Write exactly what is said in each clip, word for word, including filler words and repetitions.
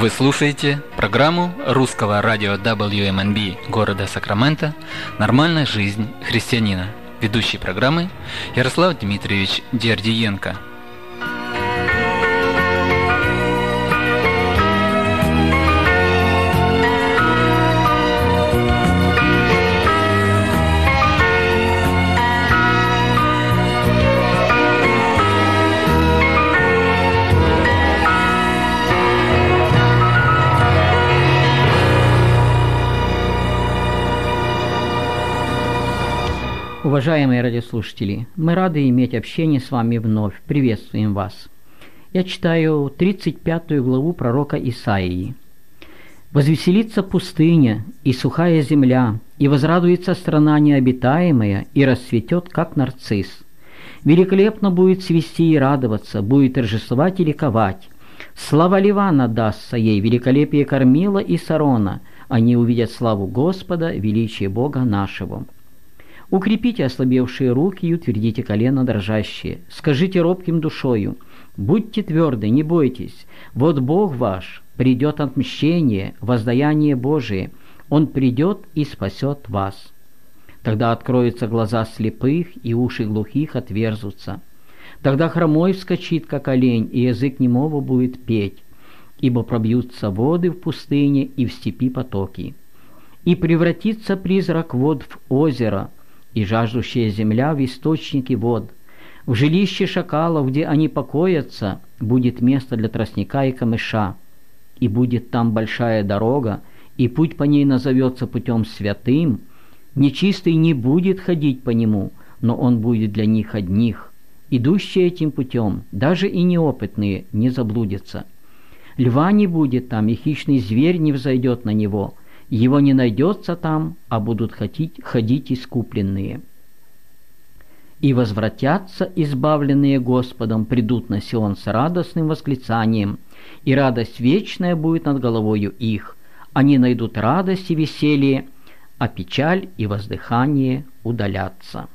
Вы слушаете программу русского радио дабл ю эм эн би города Сакраменто «Нормальная жизнь христианина». Ведущий программы Ярослав Дмитриевич Дердиенко. Уважаемые радиослушатели, мы рады иметь общение с вами вновь. Приветствуем вас. Я читаю тридцать пятую главу пророка Исаии. «Возвеселится пустыня и сухая земля, и возрадуется страна необитаемая, и расцветет, как нарцисс. Великолепно будет свести и радоваться, будет торжествовать и ликовать. Слава Ливана дастся ей, великолепие Кормила и Сарона. Они увидят славу Господа, величие Бога нашего». Укрепите ослабевшие руки и утвердите колено дрожащие. Скажите робким душою: будьте тверды, не бойтесь. Вот Бог ваш, придет отмщение, воздаяние Божие. Он придет и спасет вас. Тогда откроются глаза слепых, и уши глухих отверзутся. Тогда хромой вскочит, как олень, и язык немого будет петь. Ибо пробьются воды в пустыне и в степи потоки. И превратится призрак вод в озеро, и жаждущая земля в источники вод. В жилище шакалов, где они покоятся, будет место для тростника и камыша, и будет там большая дорога, и путь по ней назовется путем святым. Нечистый не будет ходить по нему, но он будет для них одних. Идущие этим путем, даже и неопытные, не заблудятся. Льва не будет там, и хищный зверь не взойдет на него. Его не найдется там, а будут ходить, ходить искупленные. И возвратятся избавленные Господом, придут на Сион с радостным восклицанием, и радость вечная будет над головою их. Они найдут радость и веселье, а печаль и воздыхание удалятся.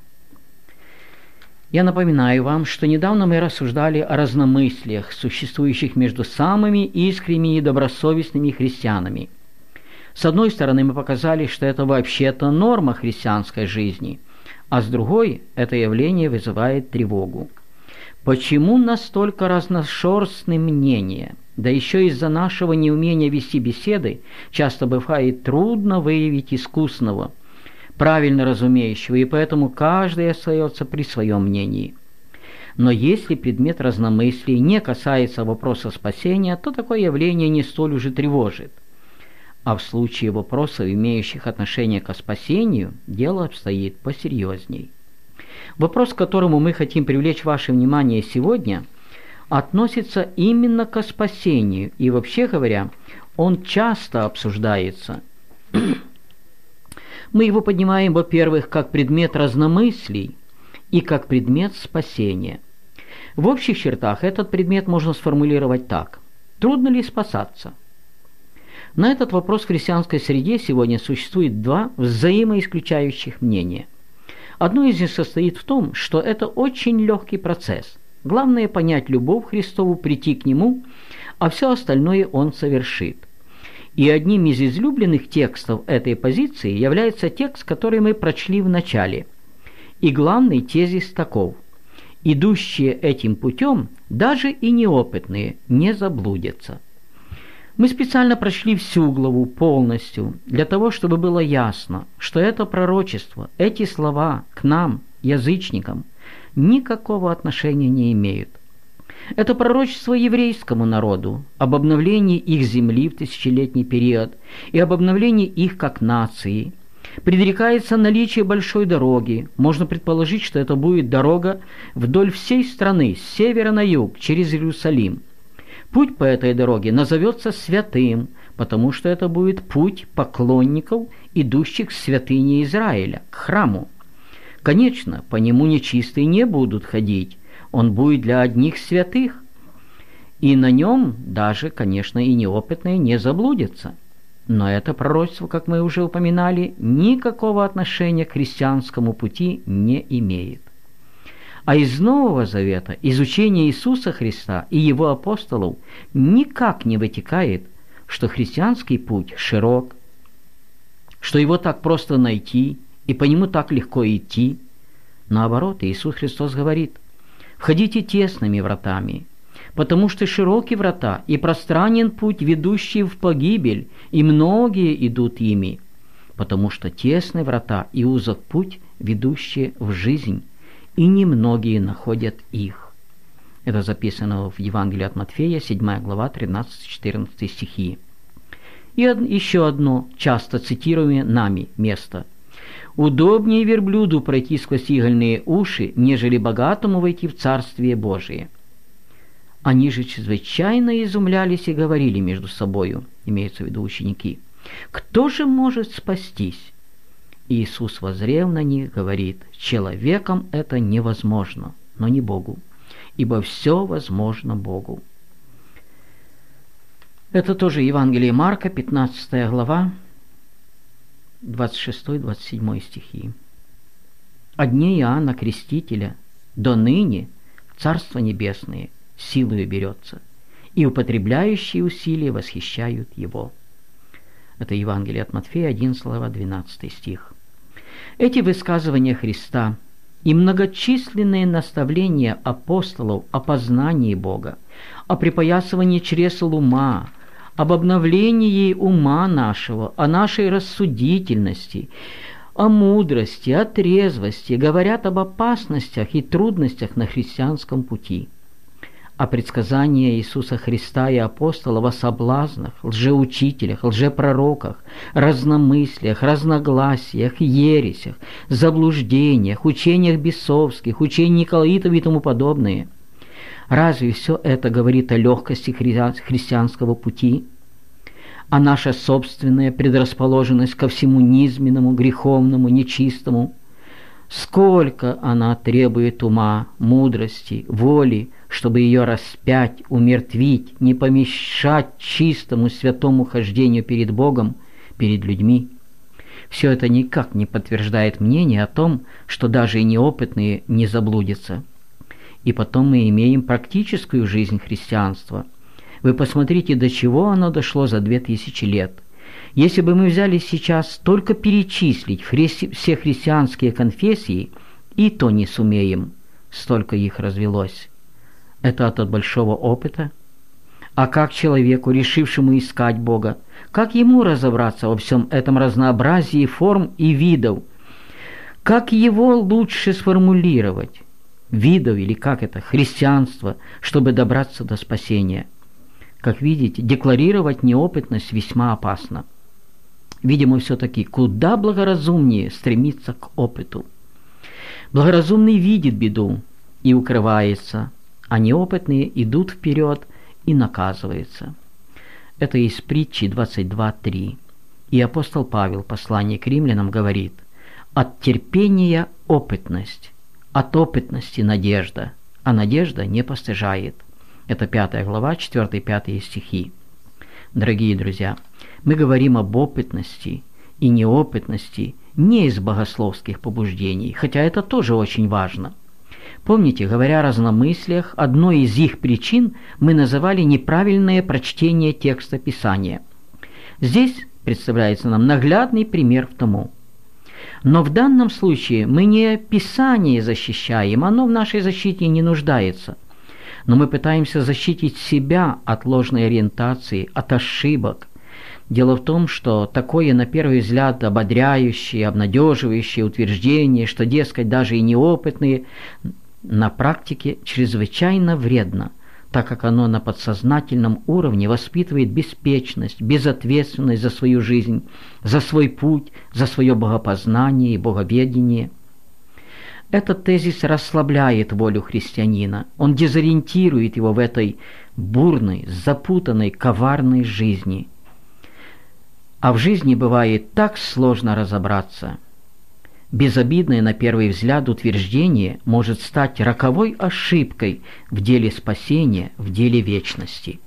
Я напоминаю вам, что недавно мы рассуждали о разномыслиях, существующих между самыми искренними и добросовестными христианами. С одной стороны, мы показали, что это вообще-то норма христианской жизни, а с другой, это явление вызывает тревогу. Почему настолько разношерстны мнения? Да еще из-за нашего неумения вести беседы часто бывает трудно выявить искусного, правильно разумеющего, и поэтому каждый остается при своем мнении. Но если предмет разномыслий не касается вопроса спасения, то такое явление не столь уже тревожит. А в случае вопросов, имеющих отношение к спасению, дело обстоит посерьезней. Вопрос, к которому мы хотим привлечь ваше внимание сегодня, относится именно к спасению, и, вообще говоря, он часто обсуждается. Мы его поднимаем, во-первых, как предмет разномыслий и как предмет спасения. В общих чертах этот предмет можно сформулировать так: трудно ли спасаться? На этот вопрос в христианской среде сегодня существует два взаимоисключающих мнения. Одно из них состоит в том, что это очень легкий процесс. Главное понять любовь Христову, прийти к Нему, а все остальное Он совершит. И одним из излюбленных текстов этой позиции является текст, который мы прочли в начале. И главный тезис таков: идущие этим путем, даже и неопытные, не заблудятся. Мы специально прочли всю главу полностью, для того, чтобы было ясно, что это пророчество, эти слова к нам, язычникам, никакого отношения не имеют. Это пророчество еврейскому народу об обновлении их земли в тысячелетний период и об обновлении их как нации. Предрекается наличие большой дороги. Можно предположить, что это будет дорога вдоль всей страны, с севера на юг, через Иерусалим. Путь по этой дороге назовется святым, потому что это будет путь поклонников, идущих к святыне Израиля, к храму. Конечно, по нему нечистые не будут ходить, он будет для одних святых, и на нем даже, конечно, и неопытные не заблудятся. Но это пророчество, как мы уже упоминали, никакого отношения к христианскому пути не имеет. А из Нового Завета, из учения Иисуса Христа и Его апостолов никак не вытекает, что христианский путь широк, что его так просто найти, и по нему так легко идти. Наоборот, Иисус Христос говорит: «Входите тесными вратами, потому что широки врата и пространен путь, ведущий в погибель, и многие идут ими, потому что тесны врата и узок путь, ведущий в жизнь, и немногие находят их». Это записано в Евангелии от Матфея, седьмая глава, тринадцатый-четырнадцатый стихи. И еще одно часто цитируемое нами место. «Удобнее верблюду пройти сквозь игольные уши, нежели богатому войти в Царствие Божие». Они же чрезвычайно изумлялись и говорили между собою, имеются в виду ученики: «Кто же может спастись?» Иисус, воззрев на них, говорит: «Человеком это невозможно, но не Богу, ибо все возможно Богу». Это тоже Евангелие Марка, пятнадцатая глава, двадцать шестой — двадцать седьмой стихи. «От дней Иоанна Крестителя до ныне Царство Небесное силою берется, и употребляющие усилия восхищают его». Это Евангелие от Матфея, одиннадцатая глава, двенадцатый стих. Эти высказывания Христа и многочисленные наставления апостолов о познании Бога, о припоясывании чресл ума, об обновлении ума нашего, о нашей рассудительности, о мудрости, о трезвости, говорят об опасностях и трудностях на христианском пути. А предсказания Иисуса Христа и апостолов о соблазнах, лжеучителях, лжепророках, разномыслиях, разногласиях, ересях, заблуждениях, учениях бесовских, учениях николаитов и тому подобное. Разве все это говорит о легкости христианского пути? А наша собственная предрасположенность ко всему низменному, греховному, нечистому? Сколько она требует ума, мудрости, воли, чтобы ее распять, умертвить, не помешать чистому святому хождению перед Богом, перед людьми. Все это никак не подтверждает мнение о том, что даже и неопытные не заблудятся. И потом мы имеем практическую жизнь христианства. Вы посмотрите, до чего оно дошло за две тысячи лет. Если бы мы взяли сейчас только перечислить хри- все христианские конфессии, и то не сумеем, столько их развелось. Это от большого опыта. А как человеку, решившему искать Бога, как ему разобраться во всем этом разнообразии форм и видов? Как его лучше сформулировать? Видов, или как это, христианство, чтобы добраться до спасения? Как видите, декларировать неопытность весьма опасно. Видимо, все-таки куда благоразумнее стремиться к опыту. Благоразумный видит беду и укрывается, а неопытные идут вперед и наказываются. Это из притчи двадцать два три. И апостол Павел в послании к римлянам говорит: «От терпения опытность, от опытности надежда, а надежда не постыжает». Это пятая глава, четыре-пять стихи. Дорогие друзья, мы говорим об опытности и неопытности не из богословских побуждений, хотя это тоже очень важно. Помните, говоря о разномыслиях, одной из их причин мы называли неправильное прочтение текста Писания. Здесь представляется нам наглядный пример в тому. Но в данном случае мы не Писание защищаем, оно в нашей защите не нуждается. Но мы пытаемся защитить себя от ложной ориентации, от ошибок. Дело в том, что такое, на первый взгляд, ободряющее, обнадеживающее утверждение, что, дескать, даже и неопытные, на практике чрезвычайно вредно, так как оно на подсознательном уровне воспитывает беспечность, безответственность за свою жизнь, за свой путь, за свое богопознание и боговедение. Этот тезис расслабляет волю христианина, он дезориентирует его в этой бурной, запутанной, коварной жизни. А в жизни бывает так сложно разобраться. Безобидное на первый взгляд утверждение может стать роковой ошибкой в деле спасения, в деле вечности.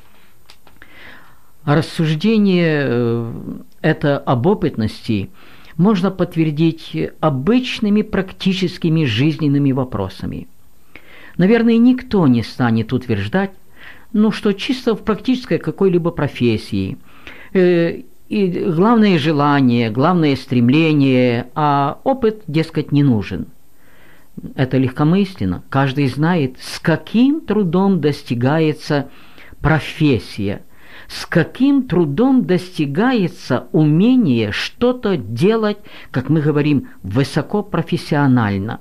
А рассуждение это об опытности можно подтвердить обычными практическими жизненными вопросами. Наверное, никто не станет утверждать, ну что, чисто в практической какой-либо профессии. И главное желание, главное стремление, а опыт, дескать, не нужен. Это легкомысленно. Каждый знает, с каким трудом достигается профессия, с каким трудом достигается умение что-то делать, как мы говорим, высокопрофессионально.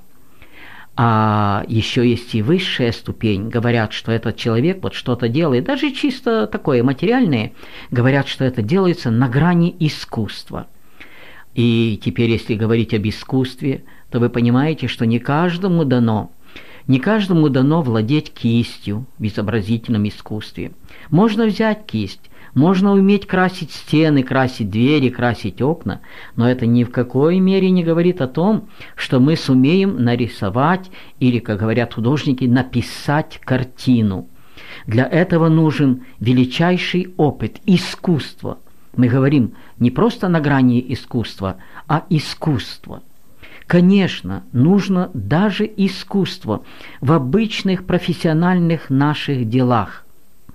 А еще есть и высшая ступень. Говорят, что этот человек вот что-то делает, даже чисто такое материальное, говорят, что это делается на грани искусства. И теперь, если говорить об искусстве, то вы понимаете, что не каждому дано, не каждому дано владеть кистью в изобразительном искусстве. Можно взять кисть, можно уметь красить стены, красить двери, красить окна, но это ни в какой мере не говорит о том, что мы сумеем нарисовать или, как говорят художники, написать картину. Для этого нужен величайший опыт, искусство. Мы говорим не просто на грани искусства, а искусство. Конечно, нужно даже искусство в обычных профессиональных наших делах.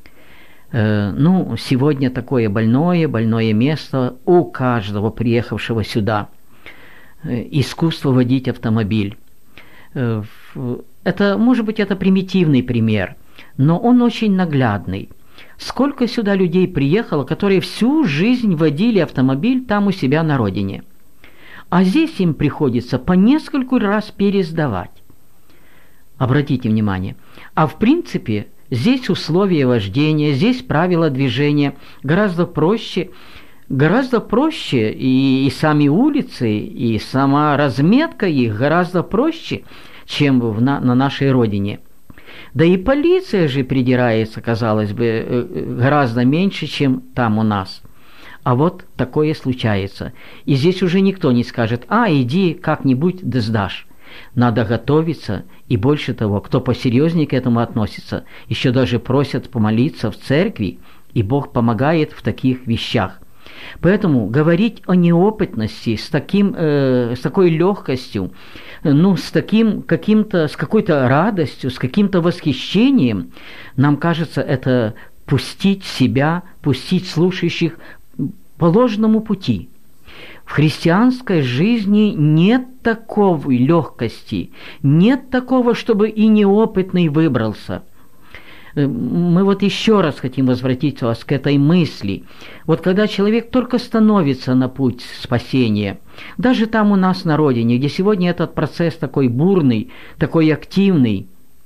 Э, ну, сегодня такое больное, больное место у каждого приехавшего сюда. Э, искусство водить автомобиль. Э, это, может быть, это примитивный пример, но он очень наглядный. Сколько сюда людей приехало, которые всю жизнь водили автомобиль там у себя на родине. А здесь им приходится по нескольку раз пересдавать. Обратите внимание. А в принципе, здесь условия вождения, здесь правила движения гораздо проще, гораздо проще и, и сами улицы, и сама разметка их гораздо проще, чем в, на, на нашей родине. Да и полиция же придирается, казалось бы, гораздо меньше, чем там у нас. А вот такое случается. И здесь уже никто не скажет: а, иди как-нибудь да сдашь. Надо готовиться, и больше того, кто посерьезнее к этому относится, еще даже просят помолиться в церкви, и Бог помогает в таких вещах. Поэтому говорить о неопытности с, таким, э, с такой легкостью, ну, с таким каким-то, с какой-то радостью, с каким-то восхищением, нам кажется, это пустить себя, пустить слушающих по ложному пути. В христианской жизни нет такой легкости, нет такого, чтобы и неопытный выбрался. Мы вот еще раз хотим возвратить вас к этой мысли. Вот когда человек только становится на путь спасения, даже там у нас на родине, где сегодня этот процесс такой бурный, такой активный,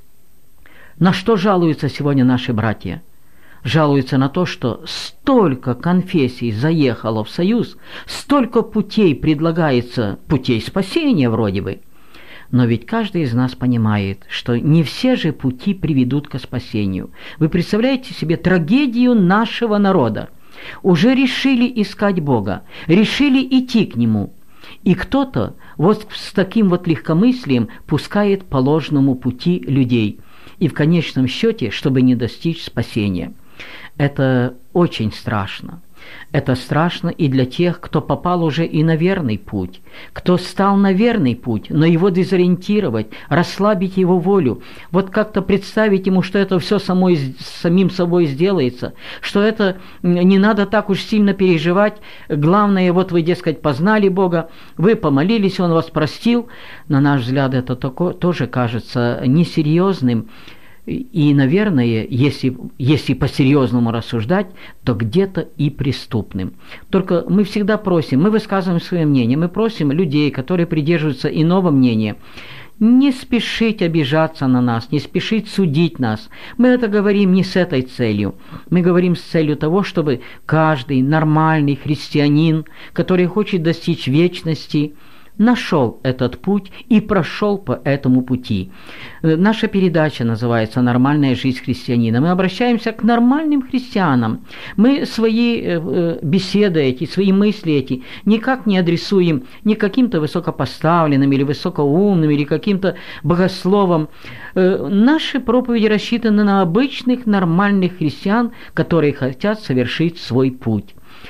на что жалуются сегодня наши братья? Жалуются на то, что столько конфессий заехало в Союз, столько путей предлагается, путей спасения вроде бы. Но ведь каждый из нас понимает, что не все же пути приведут к спасению. Вы представляете себе трагедию нашего народа? Уже решили искать Бога, решили идти к Нему. И кто-то вот с таким вот легкомыслием пускает по ложному пути людей. И в конечном счете, чтобы не достичь спасения. Это очень страшно. Это страшно и для тех, кто попал уже и на верный путь, кто стал на верный путь, но его дезориентировать, расслабить его волю, вот как-то представить ему, что это все самой, самим собой сделается, что это не надо так уж сильно переживать, главное, вот вы, дескать, познали Бога, вы помолились, Он вас простил. На наш взгляд, это такое, тоже кажется несерьезным. И, наверное, если, если по-серьезному рассуждать, то где-то и преступным. Только мы всегда просим, мы высказываем свое мнение, мы просим людей, которые придерживаются иного мнения, не спешить обижаться на нас, не спешить судить нас. Мы это говорим не с этой целью. Мы говорим с целью того, чтобы каждый нормальный христианин, который хочет достичь вечности, нашел этот путь и прошел по этому пути. Наша передача называется «Нормальная жизнь христианина». Мы обращаемся к нормальным христианам. Мы свои беседы эти, свои мысли эти никак не адресуем ни каким-то высокопоставленным или высокоумным, или каким-то богословам. Наши проповеди рассчитаны на обычных нормальных христиан, которые хотят совершить свой путь.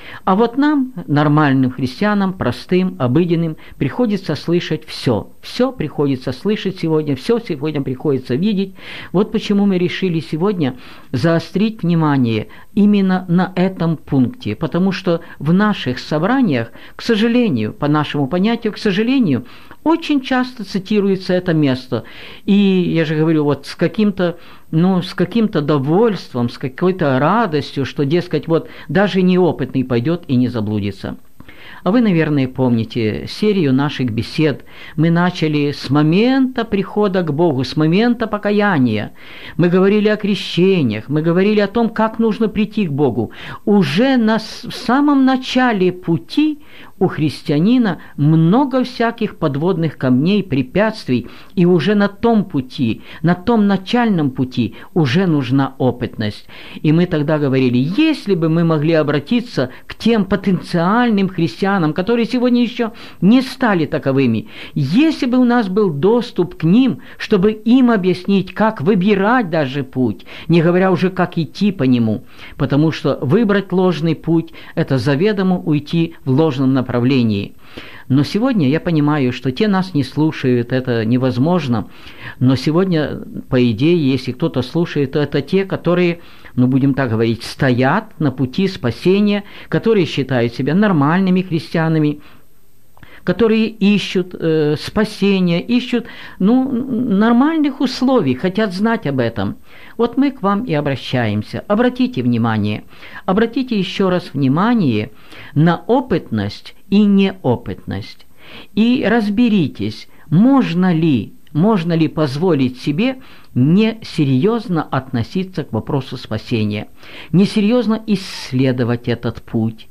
А вот нам, нормальным христианам, простым, обыденным, приходится слышать все. Все приходится слышать сегодня, все сегодня приходится видеть. Вот почему мы решили сегодня заострить внимание именно на этом пункте. Потому что в наших собраниях, к сожалению, по нашему понятию, к сожалению, очень часто цитируется это место. И я же говорю, вот с каким-то, ну, с каким-то довольством, с какой-то радостью, что, дескать, вот даже неопытный пойдет и не заблудится. А вы, наверное, помните серию наших бесед. Мы начали с момента прихода к Богу, с момента покаяния. Мы говорили о крещениях, мы говорили о том, как нужно прийти к Богу. Уже на, в самом начале пути у христианина много всяких подводных камней, препятствий, и уже на том пути, на том начальном пути уже нужна опытность. И мы тогда говорили, если бы мы могли обратиться к тем потенциальным христианам, которые сегодня еще не стали таковыми, если бы у нас был доступ к ним, чтобы им объяснить, как выбирать даже путь, не говоря уже, как идти по нему, потому что выбрать ложный путь – это заведомо уйти в ложном направлении. направлении. Но сегодня я понимаю, что те нас не слушают, это невозможно. Но сегодня, по идее, если кто-то слушает, то это те, которые, ну будем так говорить, стоят на пути спасения, которые считают себя нормальными христианами, которые ищут э, спасения, ищут ну, нормальных условий, хотят знать об этом. Вот мы к вам и обращаемся. Обратите внимание, обратите еще раз внимание на опытность и неопытность. И разберитесь, можно ли, можно ли позволить себе несерьезно относиться к вопросу спасения, несерьезно исследовать этот путь.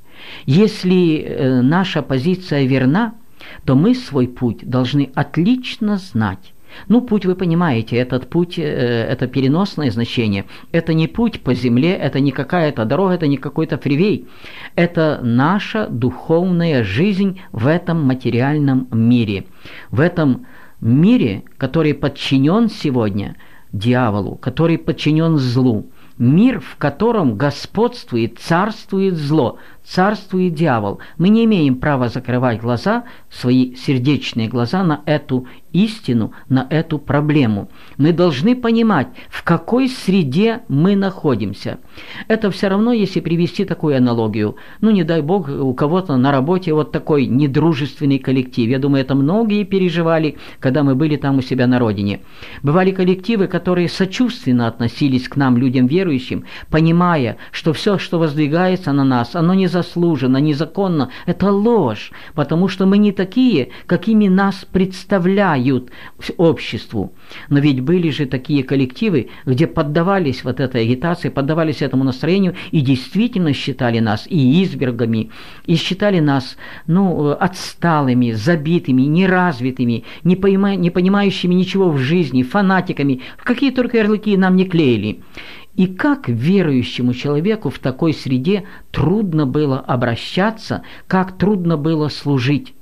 Если э, наша позиция верна, то мы свой путь должны отлично знать. Ну, путь, вы понимаете, этот путь, э, это переносное значение. Это не путь по земле, это не какая-то дорога, это не какой-то фривей. Это наша духовная жизнь в этом материальном мире. В этом мире, который подчинен сегодня дьяволу, который подчинен злу. Мир, в котором господствует, царствует зло, царствует дьявол. Мы не имеем права закрывать глаза, свои сердечные глаза на эту истину, на эту проблему. Мы должны понимать, в какой среде мы находимся. Это все равно, если привести такую аналогию. Ну, не дай бог, у кого-то на работе вот такой недружественный коллектив. Я думаю, это многие переживали, когда мы были там у себя на родине. Бывали коллективы, которые сочувственно относились к нам, людям верующим, понимая, что все, что воздвигается на нас, оно незаслуженно, незаконно. Это ложь, потому что мы не такие, какими нас представляют обществу. Но ведь были же такие коллективы, где поддавались вот этой агитации, поддавались этому настроению и действительно считали нас и избергами, и считали нас ну, отсталыми, забитыми, неразвитыми, не, понима, не понимающими ничего в жизни, фанатиками, какие только ярлыки нам не клеили. И как верующему человеку в такой среде трудно было обращаться, как трудно было служить.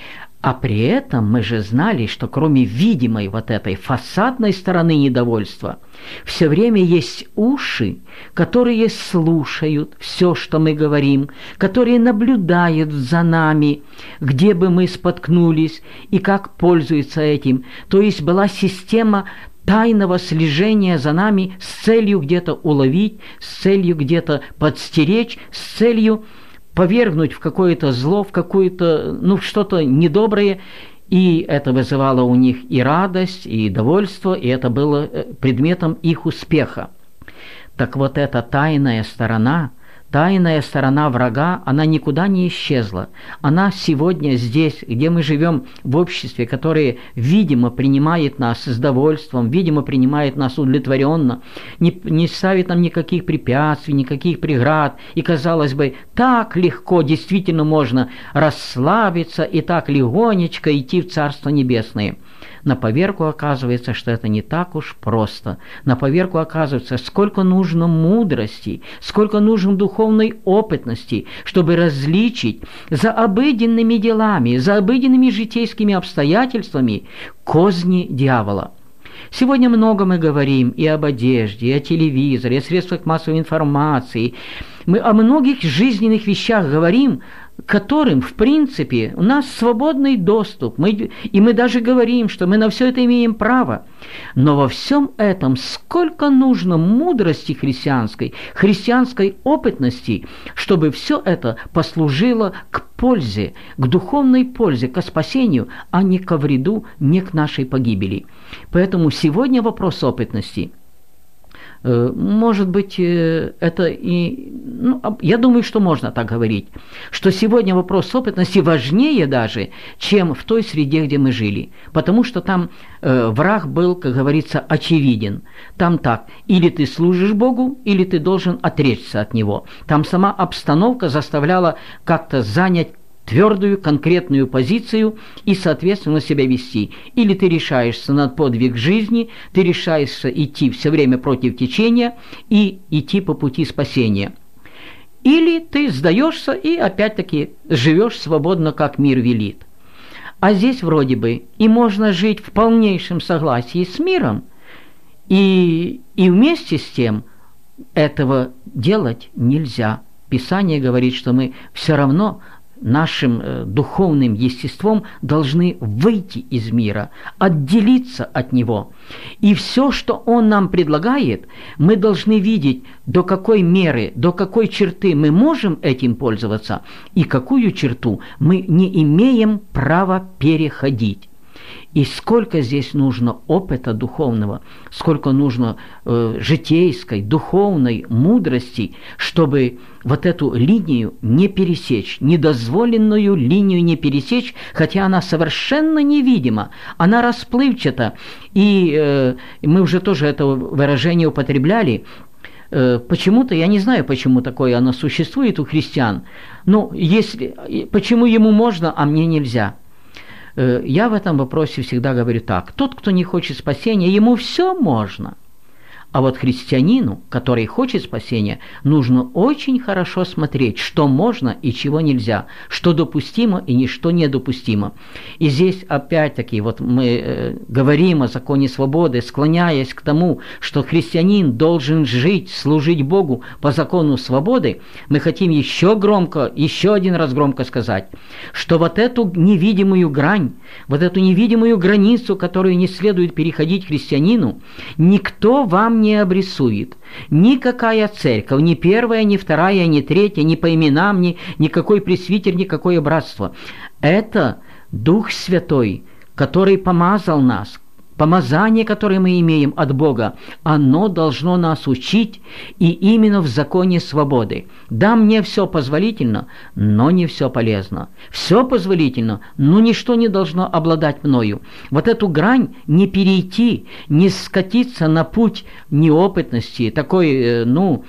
А при этом мы же знали, что кроме видимой вот этой фасадной стороны недовольства, все время есть уши, которые слушают все, что мы говорим, которые наблюдают за нами, где бы мы споткнулись и как пользуются этим. То есть была система тайного слежения за нами с целью где-то уловить, с целью где-то подстеречь, с целью повергнуть в какое-то зло, в какое-то, ну, что-то недоброе, и это вызывало у них и радость, и довольство, и это было предметом их успеха. Так вот эта тайная сторона, тайная сторона врага, она никуда не исчезла. Она сегодня здесь, где мы живем в обществе, которое, видимо, принимает нас с довольством, видимо, принимает нас удовлетворенно, не, не ставит нам никаких препятствий, никаких преград. И, казалось бы, так легко действительно можно расслабиться и так легонечко идти в Царство Небесное. На поверку оказывается, что это не так уж просто. На поверку оказывается, сколько нужно мудрости, сколько нужно духовной опытности, чтобы различить за обыденными делами, за обыденными житейскими обстоятельствами козни дьявола. Сегодня много мы говорим и об одежде, и о телевизоре, и о средствах массовой информации. Мы о многих жизненных вещах говорим, к которым, в принципе, у нас свободный доступ. Мы, и мы даже говорим, что мы на все это имеем право. Но во всем этом сколько нужно мудрости христианской, христианской опытности, чтобы все это послужило к пользе, к духовной пользе, к спасению, а не ко вреду, не к нашей погибели. Поэтому сегодня вопрос опытности. Может быть, это и... Ну, я думаю, что можно так говорить, что сегодня вопрос опытности важнее даже, чем в той среде, где мы жили. Потому что там э, враг был, как говорится, очевиден. Там так, или ты служишь Богу, или ты должен отречься от Него. Там сама обстановка заставляла как-то занять твердую, конкретную позицию и, соответственно, себя вести. Или ты решаешься на подвиг жизни, ты решаешься идти все время против течения и идти по пути спасения. Или ты сдаешься и, опять-таки, живешь свободно, как мир велит. А здесь вроде бы и можно жить в полнейшем согласии с миром, и, и вместе с тем этого делать нельзя. Писание говорит, что мы все равно нашим э, духовным естеством должны выйти из мира, отделиться от него. И все, что он нам предлагает, мы должны видеть, до какой меры, до какой черты мы можем этим пользоваться, и какую черту мы не имеем права переходить. И сколько здесь нужно опыта духовного, сколько нужно э, житейской, духовной мудрости, чтобы вот эту линию не пересечь, недозволенную линию не пересечь, хотя она совершенно невидима, она расплывчата. И э, мы уже тоже это выражение употребляли. Э, почему-то, я не знаю, почему такое оно существует у христиан, но если, почему ему можно, а мне нельзя? Я в этом вопросе всегда говорю так. Тот, кто не хочет спасения, ему все можно. А вот христианину, который хочет спасения, нужно очень хорошо смотреть, что можно и чего нельзя, что допустимо и что недопустимо. И здесь опять-таки вот мы э, говорим о законе свободы, склоняясь к тому, что христианин должен жить, служить Богу по закону свободы, мы хотим еще громко, еще один раз громко сказать, что вот эту невидимую грань, вот эту невидимую границу, которую не следует переходить христианину, никто вам не обрисует. Никакая церковь, ни первая, ни вторая, ни третья, ни по именам, ни никакой пресвитер, никакое братство. Это Дух Святой, который помазал нас. Помазание, которое мы имеем от Бога, оно должно нас учить, и именно в законе свободы. Да, мне все позволительно, но не все полезно. Все позволительно, но ничто не должно обладать мною. Вот эту грань не перейти, не скатиться на путь неопытности, такой, ну,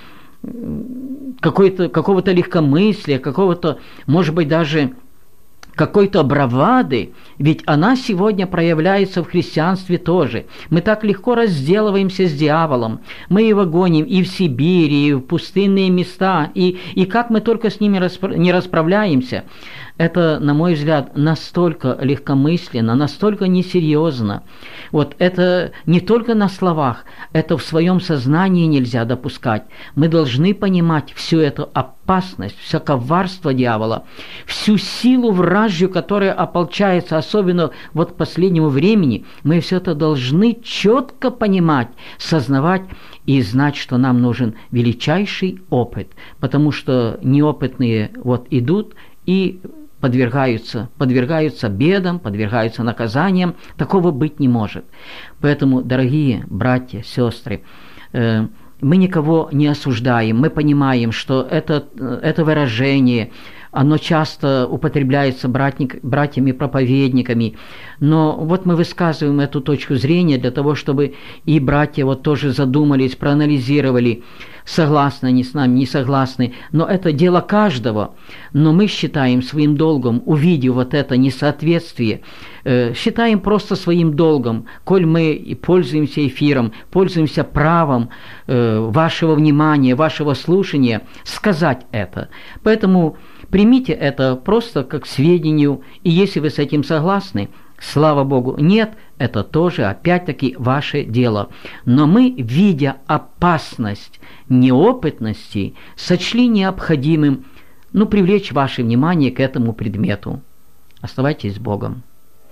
какой-то, какого-то легкомыслия, какого-то, может быть, даже какой-то бравады, ведь она сегодня проявляется в христианстве тоже. Мы так легко разделываемся с дьяволом, мы его гоним и в Сибирь, и в пустынные места, и, и как мы только с ними распро- не расправляемся. Это, на мой взгляд, настолько легкомысленно, настолько несерьезно. Вот это не только на словах, это в своем сознании нельзя допускать. Мы должны понимать всю эту опасность, все коварство дьявола, всю силу вражью, которая ополчается, особенно вот к последнему времени. Мы все это должны четко понимать, сознавать и знать, что нам нужен величайший опыт, потому что неопытные вот идут и подвергаются, подвергаются бедам, подвергаются наказаниям. Такого быть не может. Поэтому, дорогие братья, сестры, э, мы никого не осуждаем, мы понимаем, что это, это выражение, оно часто употребляется братник, братьями-проповедниками, но вот мы высказываем эту точку зрения для того, чтобы и братья вот тоже задумались, проанализировали, согласны они с нами, не согласны, но это дело каждого. Но мы считаем своим долгом, увидев вот это несоответствие, э, считаем просто своим долгом, коль мы пользуемся эфиром, пользуемся правом э, вашего внимания, вашего слушания, сказать это. Поэтому примите это просто как сведению, и если вы с этим согласны, Слава Богу, нет, это тоже опять-таки ваше дело. Но мы, видя опасность неопытности, сочли необходимым, ну, привлечь ваше внимание к этому предмету. Оставайтесь с Богом.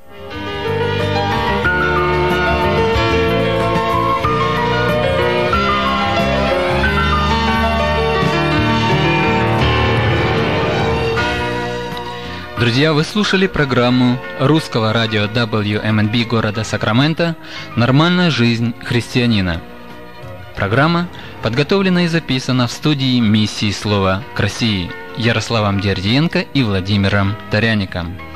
Друзья, вы слушали программу русского радио дабл ю эм эн би города Сакраменто «Нормальная жизнь христианина». Программа подготовлена и записана в студии миссии «Слова к России» Ярославом Дердиенко и Владимиром Таряником.